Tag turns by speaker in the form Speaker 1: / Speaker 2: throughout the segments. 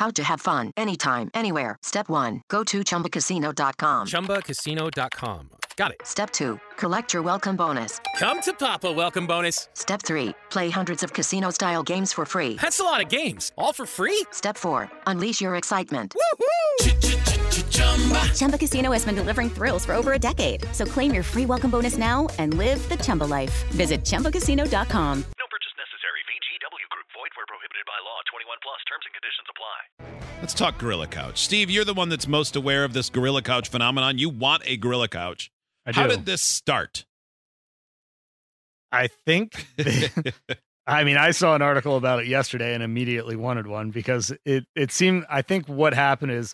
Speaker 1: How to have fun anytime, anywhere. Step 1. Go to ChumbaCasino.com.
Speaker 2: ChumbaCasino.com. Got it.
Speaker 1: Step 2. Collect your welcome bonus.
Speaker 2: Come to Papa welcome bonus.
Speaker 1: Step 3. Play hundreds of casino-style games for free.
Speaker 2: That's a lot of games. All for free?
Speaker 1: Step 4. Unleash your excitement.
Speaker 2: Woohoo!
Speaker 3: Chumba Casino has been delivering thrills for over a decade. So claim your free welcome bonus now and live the Chumba life. Visit ChumbaCasino.com.
Speaker 4: No purchase necessary. VGW Group. Void where prohibited by law. 21 plus. Terms and conditions apply.
Speaker 5: Let's talk Gorilla Couch. Steve, you're the one that's most aware of this Gorilla Couch phenomenon. You want a Gorilla Couch. How did this start?
Speaker 6: I think, I saw an article about it yesterday and immediately wanted one because it seemed, I think what happened is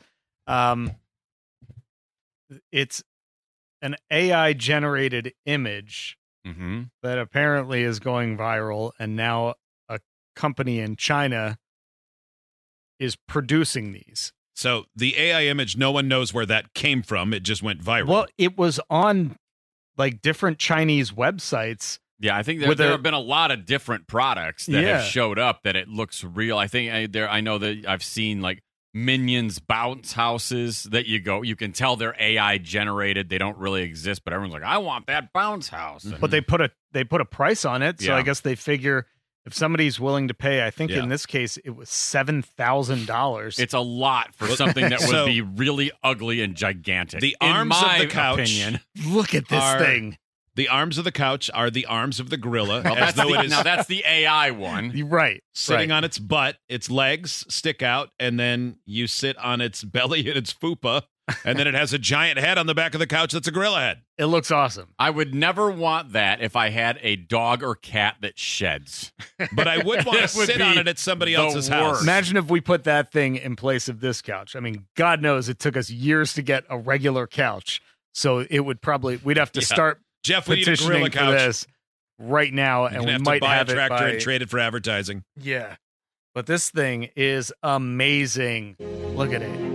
Speaker 6: it's an AI generated image that apparently is going viral. And now a company in China is producing these.
Speaker 5: So the AI image, no one knows where that came from. It just went viral.
Speaker 6: Well, it was on like different Chinese websites.
Speaker 7: Yeah, I think there have been a lot of different products that have showed up that it looks real. I think I know that I've seen like Minions bounce houses that you can tell they're AI generated. They don't really exist, but everyone's like, I want that bounce house.
Speaker 6: But they put a price on it, so I guess they figure if somebody's willing to pay, I think in this case it was $7,000.
Speaker 7: It's a lot for something that would be really ugly and gigantic.
Speaker 5: The arms of the couch.
Speaker 6: Look at this thing.
Speaker 5: The arms of the couch are the arms of the gorilla.
Speaker 7: Well, that's the AI one.
Speaker 6: Right.
Speaker 5: Sitting on its butt, its legs stick out, and then you sit on its belly and its fupa, and then it has a giant head on the back of the couch that's a gorilla head.
Speaker 6: It looks awesome.
Speaker 7: I would never want that if I had a dog or cat that sheds.
Speaker 5: But I would want to sit on it at somebody else's house.
Speaker 6: Imagine if we put that thing in place of this couch. I mean, God knows it took us years to get a regular couch. So it would we'd have to start
Speaker 5: Jeff, we need a
Speaker 6: petitioning
Speaker 5: gorilla
Speaker 6: for
Speaker 5: couch
Speaker 6: this right now, and we might
Speaker 5: buy
Speaker 6: have
Speaker 5: a tractor
Speaker 6: it
Speaker 5: and trade it for advertising.
Speaker 6: Yeah, but this thing is amazing. Look at it.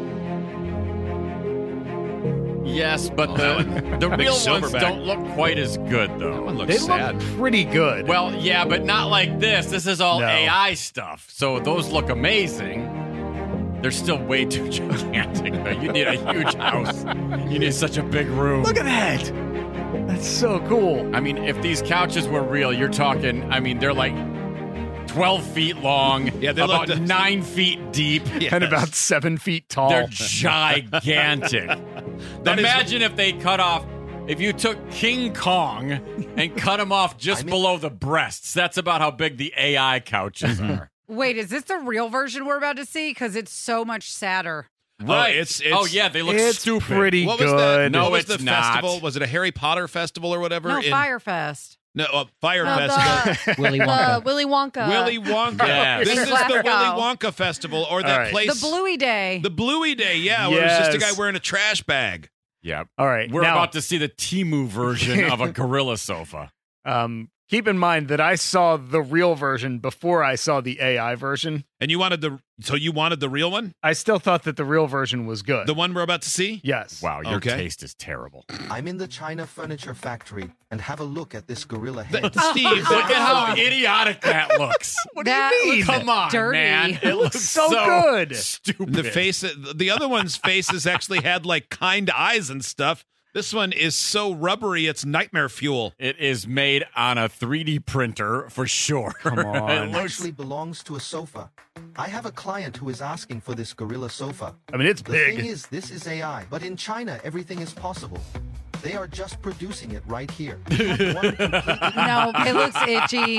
Speaker 7: Yes, but the real ones don't look quite as good, though.
Speaker 5: That one looks sad.
Speaker 6: Look pretty good.
Speaker 7: Well, yeah, but not like this. This is all AI stuff, so those look amazing. They're still way too gigantic. You need a huge house. You need such a big room.
Speaker 6: Look at that. That's so cool.
Speaker 7: I mean, if these couches were real, you're talking, they're like 12 feet long, about 9 feet deep.
Speaker 6: And about 7 feet tall.
Speaker 7: They're gigantic. Imagine if you took King Kong and cut him off just below the breasts. That's about how big the AI couches are.
Speaker 8: Wait, is this the real version we're about to see? Because it's so much sadder.
Speaker 7: Right. They look stupid.
Speaker 6: Pretty
Speaker 5: what
Speaker 6: good.
Speaker 5: Was that?
Speaker 7: No,
Speaker 5: what was
Speaker 7: it's
Speaker 5: the
Speaker 7: not.
Speaker 5: festival? Was it a Harry Potter festival or whatever?
Speaker 8: No, Firefest.
Speaker 5: No, Fire Festival.
Speaker 9: Willy Wonka.
Speaker 5: Willy Wonka.
Speaker 7: Yes.
Speaker 5: This is the Willy Wonka Festival, or that place.
Speaker 8: The Bluey Day.
Speaker 5: The Bluey Day, yeah. Where it was just a guy wearing a trash bag.
Speaker 7: Yeah.
Speaker 6: All right.
Speaker 7: We're about to see the Temu version of a gorilla sofa.
Speaker 6: Keep in mind that I saw the real version before I saw the AI version.
Speaker 5: And you wanted the real one?
Speaker 6: I still thought that the real version was good.
Speaker 5: The one we're about to see?
Speaker 6: Yes.
Speaker 7: Wow, your taste is terrible.
Speaker 10: I'm in the China furniture factory, and have a look at this gorilla head.
Speaker 5: Steve,
Speaker 7: look at how idiotic that looks.
Speaker 6: What do you mean?
Speaker 7: Come on,
Speaker 8: dirty.
Speaker 7: man. It looks
Speaker 6: so good.
Speaker 7: Stupid.
Speaker 5: The other one's faces actually had like kind eyes and stuff. This one is so rubbery, it's nightmare fuel.
Speaker 7: It is made on a 3D printer for sure.
Speaker 6: Come on.
Speaker 10: It actually belongs to a sofa. I have a client who is asking for this gorilla sofa.
Speaker 6: I mean, it's big.
Speaker 10: The thing is, this is AI, but in China, everything is possible. They are just producing it right here.
Speaker 8: No, it looks itchy.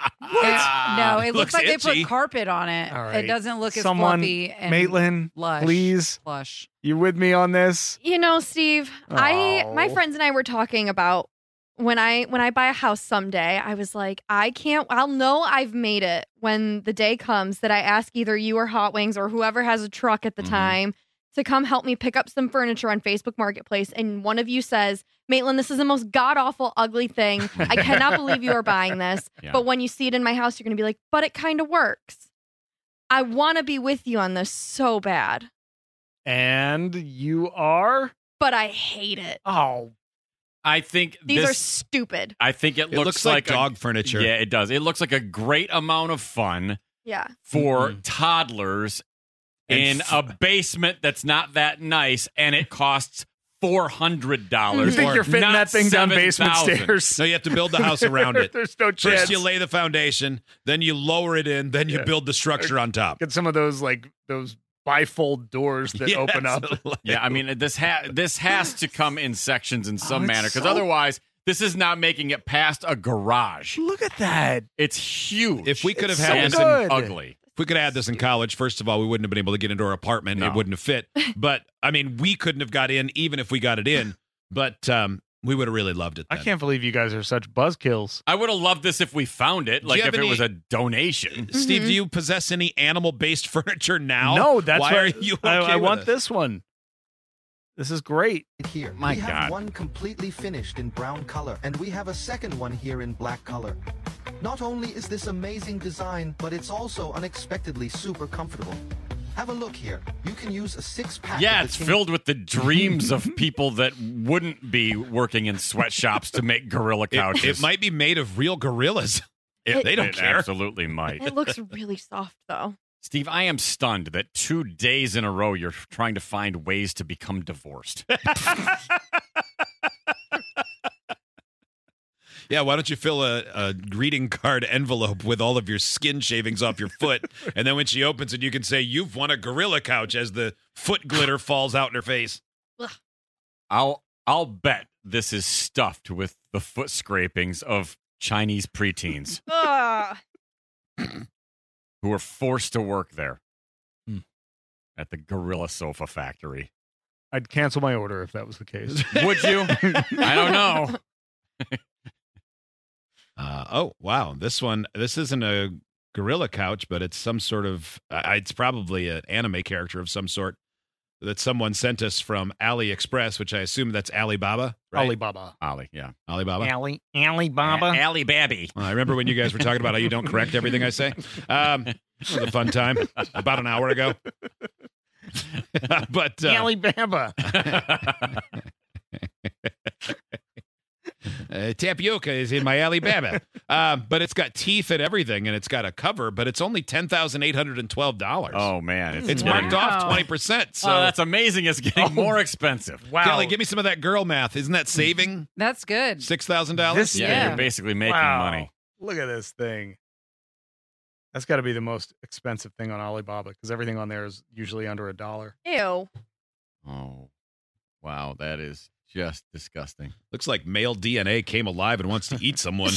Speaker 8: It looks like
Speaker 5: itchy.
Speaker 8: they put carpet on it.
Speaker 6: All right.
Speaker 8: It doesn't look as
Speaker 6: Someone,
Speaker 8: fluffy and
Speaker 6: Maitland,
Speaker 8: lush.
Speaker 6: please.
Speaker 8: Lush.
Speaker 6: You with me on this?
Speaker 9: You know, Steve, my friends and I were talking about when I buy a house someday, I was like, I'll know I've made it when the day comes that I ask either you or Hot Wings or whoever has a truck at the time to come help me pick up some furniture on Facebook Marketplace. And one of you says, Maitland, this is the most god-awful, ugly thing. I cannot believe you are buying this.
Speaker 7: Yeah.
Speaker 9: But when you see it in my house, you're going to be like, but it kind of works. I want to be with you on this so bad.
Speaker 6: And you are?
Speaker 9: But I hate it.
Speaker 6: Oh.
Speaker 7: I think
Speaker 9: These are stupid.
Speaker 7: I think it looks
Speaker 5: like dog furniture.
Speaker 7: Yeah, it does. It looks like a great amount of fun
Speaker 9: Yeah.
Speaker 7: for toddlers in a basement that's not that nice, and it costs $400.
Speaker 6: You think you're fitting
Speaker 7: not
Speaker 6: that thing down basement
Speaker 7: 7,000.
Speaker 6: stairs?
Speaker 5: No, you have to build the house around it.
Speaker 6: There's no chance.
Speaker 5: First you lay the foundation, then you lower it in, then you build the structure on top.
Speaker 6: Get some of those bifold doors that open up.
Speaker 7: Yeah, I mean, this has to come in sections in some manner, because
Speaker 6: so-
Speaker 7: otherwise this is not making it past a garage.
Speaker 6: Look at that.
Speaker 7: It's huge.
Speaker 5: If we could have
Speaker 6: It's
Speaker 5: had
Speaker 6: so
Speaker 5: this
Speaker 6: good.
Speaker 5: in
Speaker 7: ugly.
Speaker 5: If we could have had this in college, first of all, we wouldn't have been able to get into our apartment.
Speaker 7: No.
Speaker 5: It wouldn't have fit. But, I mean, we couldn't have got in even if we got it in. But we would have really loved it then.
Speaker 6: I can't believe you guys are such buzzkills.
Speaker 7: I would have loved this if we found it, like
Speaker 5: you
Speaker 7: if
Speaker 5: have
Speaker 7: it
Speaker 5: any-
Speaker 7: was a donation.
Speaker 5: Steve, do you possess any animal-based furniture now?
Speaker 6: No, that's
Speaker 5: why
Speaker 6: what
Speaker 5: are you okay
Speaker 6: I
Speaker 5: with
Speaker 6: want
Speaker 5: it?
Speaker 6: this one. This is great.
Speaker 10: Here,
Speaker 7: My
Speaker 10: we
Speaker 7: God.
Speaker 10: have one completely finished in brown color, and we have a second one here in black color. Not only is this amazing design, but it's also unexpectedly super comfortable. Have a look here. You can use a 6-pack.
Speaker 7: Yeah,
Speaker 10: of
Speaker 7: it's
Speaker 10: the King-
Speaker 7: filled with the dreams of people that wouldn't be working in sweatshops to make gorilla couches.
Speaker 5: It might be made of real gorillas. They don't
Speaker 7: It
Speaker 5: care.
Speaker 7: absolutely might.
Speaker 9: It looks really soft, though.
Speaker 7: Steve, I am stunned that 2 days in a row you're trying to find ways to become divorced.
Speaker 5: Yeah, why don't you fill a greeting card envelope with all of your skin shavings off your foot, and then when she opens it, you can say, "You've won a gorilla couch," as the foot glitter falls out in her face.
Speaker 7: I'll bet this is stuffed with the foot scrapings of Chinese preteens
Speaker 9: Ugh.
Speaker 7: who are forced to work there at the Gorilla Sofa Factory.
Speaker 6: I'd cancel my order if that was the case.
Speaker 7: Would you? I don't know.
Speaker 5: Oh, wow. This isn't a gorilla couch, but it's some sort of, it's probably an anime character of some sort that someone sent us from AliExpress, which I assume that's Alibaba, right?
Speaker 6: Alibaba.
Speaker 7: Ali, yeah.
Speaker 5: Alibaba.
Speaker 6: Alibaba.
Speaker 7: Ali Babby.
Speaker 5: I remember when you guys were talking about how you don't correct everything I say. It was a fun time about an hour ago. But
Speaker 6: Alibaba.
Speaker 5: tapioca is in my Alibaba. But it's got teeth and everything, and it's got a cover, but it's only $10,812.
Speaker 7: Oh, man.
Speaker 5: It's
Speaker 9: Wow.
Speaker 5: marked off 20%. So,
Speaker 7: Oh, that's amazing. It's getting more expensive.
Speaker 6: Wow.
Speaker 5: Kelly, give me some of that girl math. Isn't that saving
Speaker 8: That's good.
Speaker 5: $6,000?
Speaker 6: This-
Speaker 7: Yeah,
Speaker 8: Yeah.
Speaker 7: you're basically making
Speaker 6: Wow.
Speaker 7: money.
Speaker 6: Look at this thing. That's got to be the most expensive thing on Alibaba because everything on there is usually under $1.
Speaker 9: Ew.
Speaker 7: Oh, wow. That is just disgusting.
Speaker 5: Looks like male DNA came alive and wants to eat someone.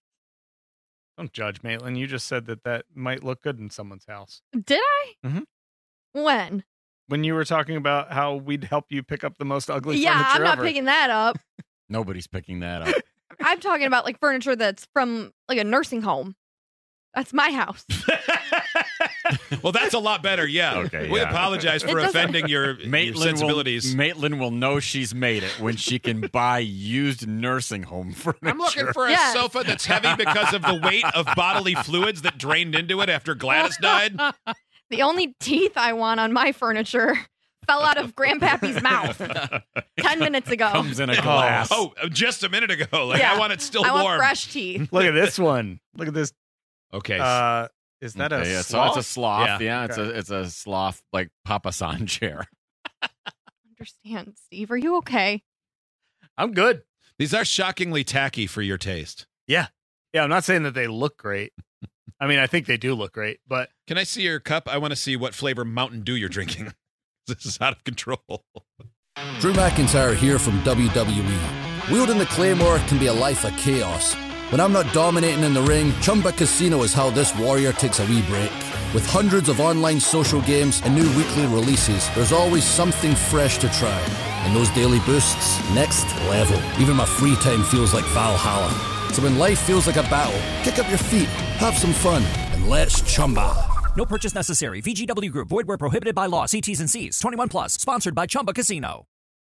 Speaker 6: Don't judge, Maitland. You just said that might look good in someone's house.
Speaker 9: Did I?
Speaker 6: Mhm.
Speaker 9: When?
Speaker 6: When you were talking about how we'd help you pick up the most ugly
Speaker 9: Yeah,
Speaker 6: furniture
Speaker 9: I'm not
Speaker 6: ever.
Speaker 9: picking that up.
Speaker 7: Nobody's picking that up.
Speaker 9: I'm talking about like furniture that's from like a nursing home. That's my house.
Speaker 5: Well, that's a lot better. Yeah.
Speaker 7: Okay,
Speaker 5: We
Speaker 7: yeah.
Speaker 5: apologize for
Speaker 9: It doesn't-
Speaker 5: offending your sensibilities.
Speaker 7: Maitland will know she's made it when she can buy used nursing home furniture.
Speaker 5: I'm looking for a
Speaker 9: Yes.
Speaker 5: sofa that's heavy because of the weight of bodily fluids that drained into it after Gladys died.
Speaker 9: The only teeth I want on my furniture fell out of Grandpappy's mouth 10 minutes ago.
Speaker 7: Comes in a glass.
Speaker 5: Oh, just a minute ago. Like,
Speaker 9: Yeah.
Speaker 5: I want it still
Speaker 9: I
Speaker 5: warm.
Speaker 9: want fresh teeth.
Speaker 6: Look at this one. Look at this.
Speaker 5: Okay.
Speaker 6: Is that a
Speaker 7: Okay, yeah,
Speaker 6: sloth?
Speaker 7: it's a sloth.
Speaker 5: Yeah.
Speaker 7: Yeah,
Speaker 6: Okay.
Speaker 7: it's a sloth like papasan chair.
Speaker 9: Understand, Steve. Are you okay?
Speaker 6: I'm good.
Speaker 5: These are shockingly tacky for your taste.
Speaker 6: Yeah, I'm not saying that they look great. I mean, I think they do look great, but
Speaker 5: Can I see your cup? I want to see what flavor Mountain Dew you're drinking. This is out of control.
Speaker 11: Drew McIntyre here from WWE. Wielding the Claymore can be a life of chaos. When I'm not dominating in the ring, Chumba Casino is how this warrior takes a wee break. With hundreds of online social games and new weekly releases, there's always something fresh to try. And those daily boosts, next level. Even my free time feels like Valhalla. So when life feels like a battle, kick up your feet, have some fun, and let's Chumba.
Speaker 12: No purchase necessary. VGW Group. Void where prohibited by law. See T's and C's. 21 plus. Sponsored by Chumba Casino.